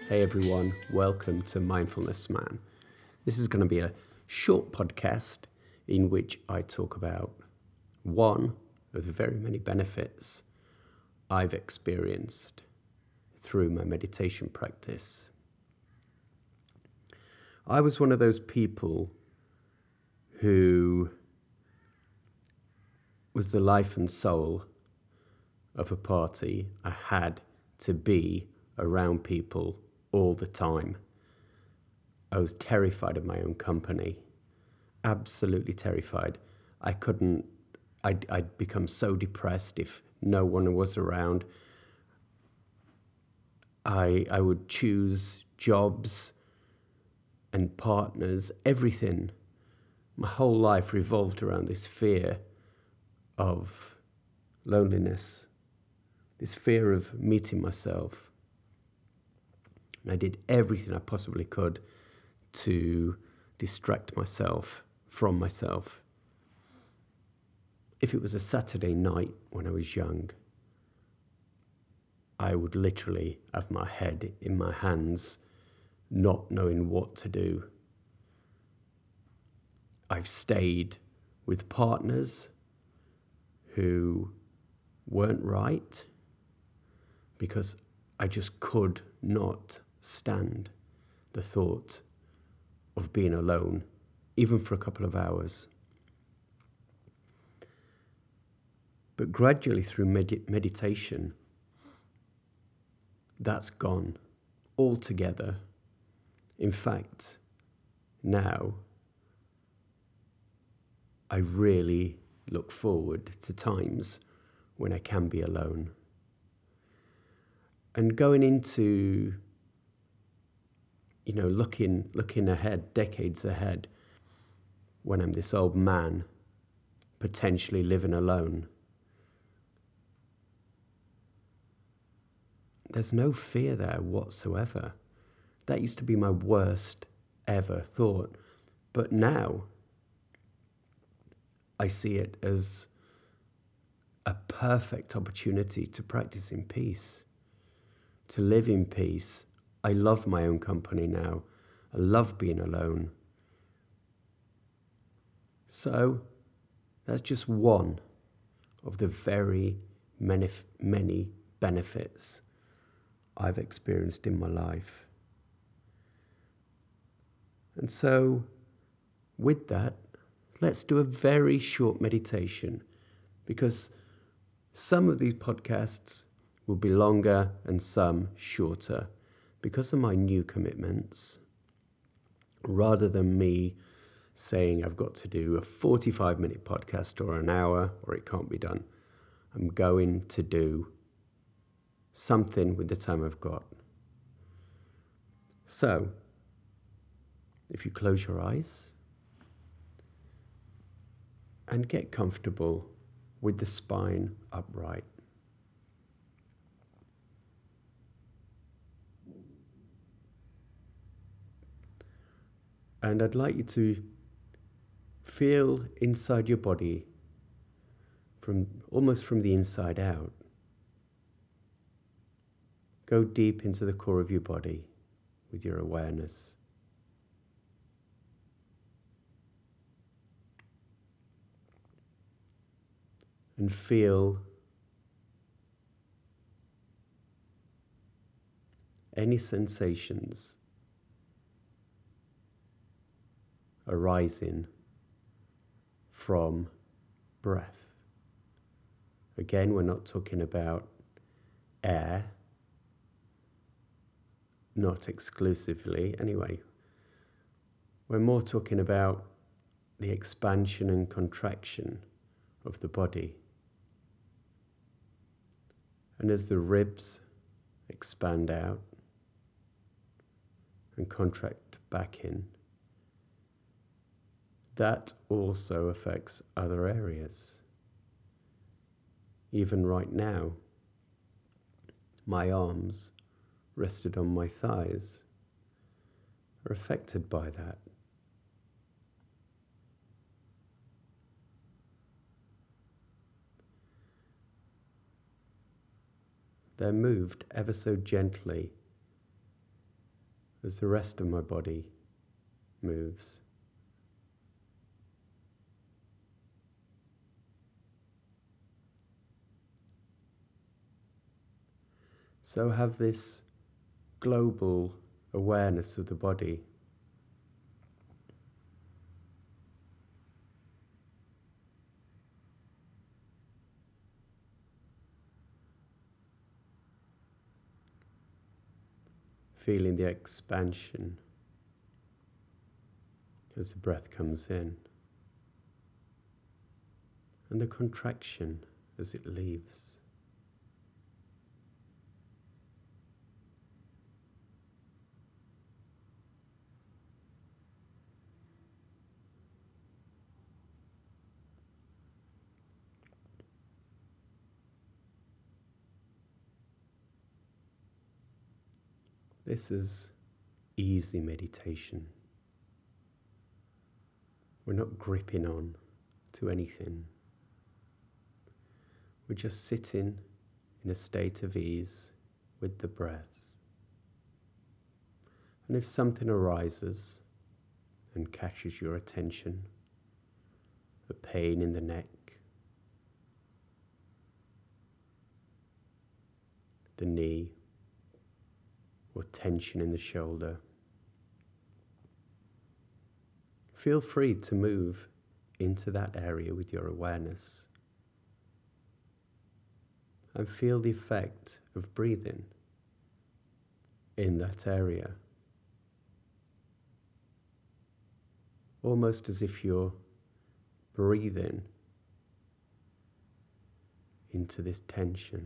Hey everyone, welcome to Mindfulness Man. This is going to be a short podcast in which I talk about one of the very many benefits I've experienced through my meditation practice. I was one of those people who was the life and soul of a party. I had to be around people all the time. I was terrified of my own company, absolutely terrified. I'd become so depressed if no one was around. I would choose jobs and partners, everything. My whole life revolved around this fear of loneliness, this fear of meeting myself. And I did everything I possibly could to distract myself from myself. If it was a Saturday night when I was young, I would literally have my head in my hands, not knowing what to do. I've stayed with partners who weren't right because I just could not stand the thought of being alone, even for a couple of hours. But gradually through meditation, that's gone altogether. In fact, now I really look forward to times when I can be alone. And going into, looking ahead, decades ahead, when I'm this old man, potentially living alone, there's no fear there whatsoever. That used to be my worst ever thought. But now I see it as a perfect opportunity to practice in peace, to live in peace. I love my own company now. I love being alone. So that's just one of the very many benefits I've experienced in my life. And so with that, let's do a very short meditation, because some of these podcasts will be longer and some shorter because of my new commitments. Rather than me saying I've got to do a 45-minute podcast or an hour or it can't be done, I'm going to do something with the time I've got. So, if you close your eyes and get comfortable with the spine upright. And I'd like you to feel inside your body, almost from the inside out. Go deep into the core of your body with your awareness. And feel any sensations arising from breath. Again, we're not talking about air, not exclusively anyway. We're more talking about the expansion and contraction of the body. And as the ribs expand out and contract back in, that also affects other areas. Even right now, my arms rested on my thighs are affected by that. They're moved ever so gently as the rest of my body moves. So have this global awareness of the body. Feeling the expansion as the breath comes in, and the contraction as it leaves. This is easy meditation. We're not gripping on to anything. We're just sitting in a state of ease with the breath. And if something arises and catches your attention, a pain in the neck, the knee, or tension in the shoulder, feel free to move into that area with your awareness and feel the effect of breathing in that area, almost as if you're breathing into this tension,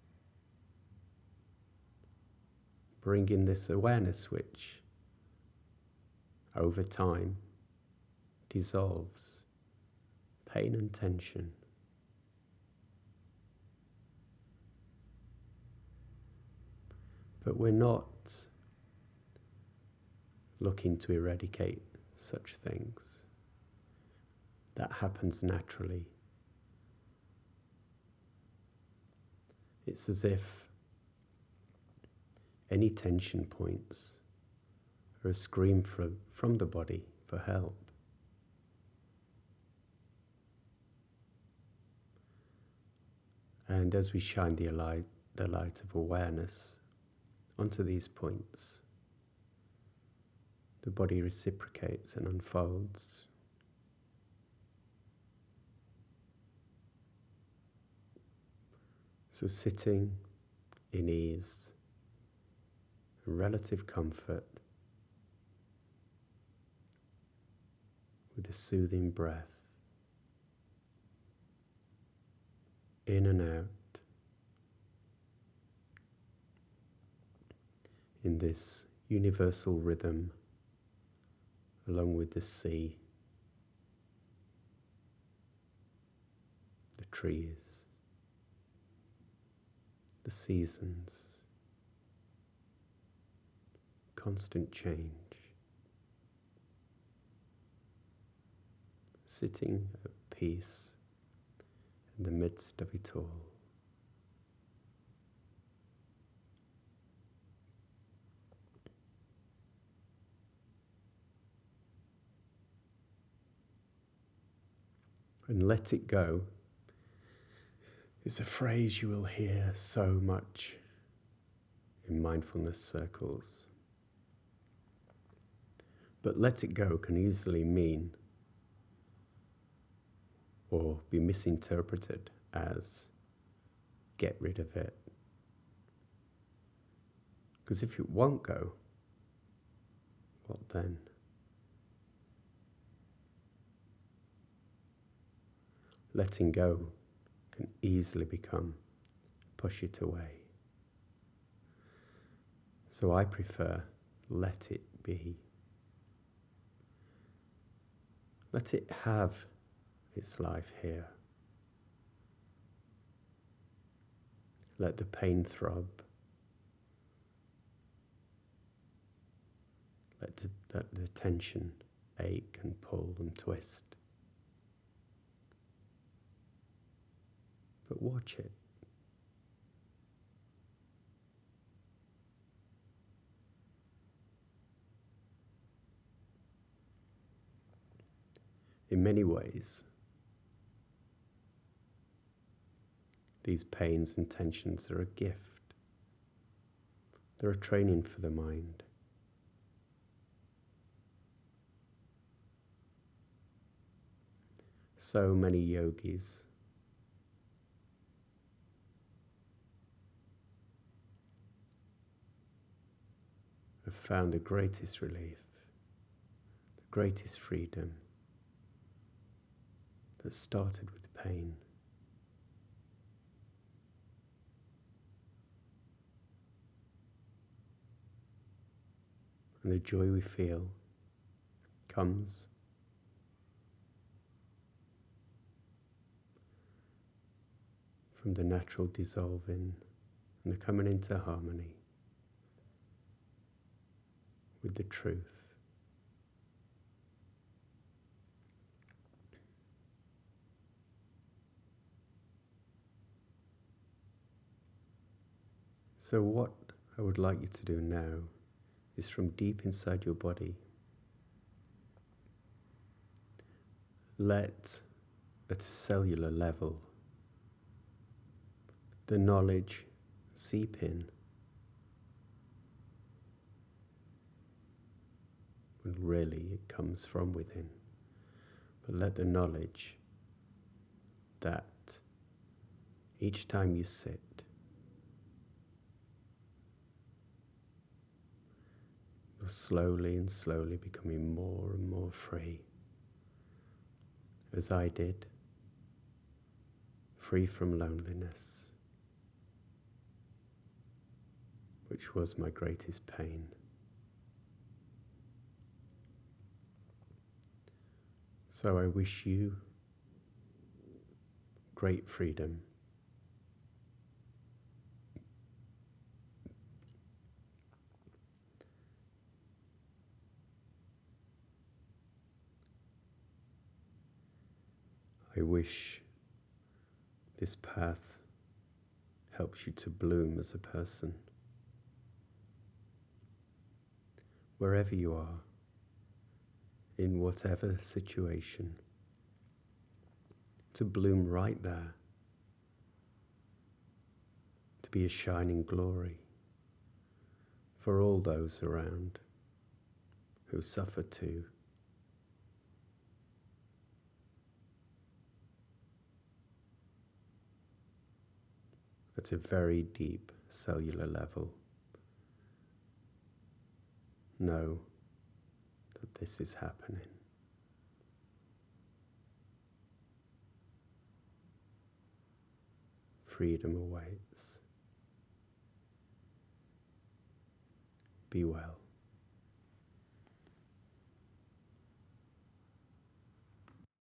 bringing this awareness which over time dissolves pain and tension. But we're not looking to eradicate such things. That happens naturally. It's as if any tension points are a scream from the body for help. And as we shine the light of awareness onto these points, the body reciprocates and unfolds. So sitting in ease, relative comfort, with a soothing breath, in and out, in this universal rhythm, along with the sea, the trees, the seasons, constant change, sitting at peace in the midst of it all. And let it go is a phrase you will hear so much in mindfulness circles. But let it go can easily mean or be misinterpreted as get rid of it. Because if it won't go, what then? Letting go can easily become push it away. So I prefer let it be. Let it have its life here. Let the pain throb. Let the tension ache and pull and twist. But watch it. In many ways, these pains and tensions are a gift. They're a training for the mind. So many yogis have found the greatest relief, the greatest freedom that started with pain. And the joy we feel comes from the natural dissolving and the coming into harmony with the truth. So what I would like you to do now is, from deep inside your body, let, at a cellular level, the knowledge seep in. When really it comes from within. But let the knowledge that each time you sit, you're slowly and slowly becoming more and more free, as I did, free from loneliness, which was my greatest pain. So I wish you great freedom. I wish this path helps you to bloom as a person, wherever you are, in whatever situation, to bloom right there, to be a shining glory for all those around who suffer too. At a very deep cellular level, know that this is happening. Freedom awaits. Be well.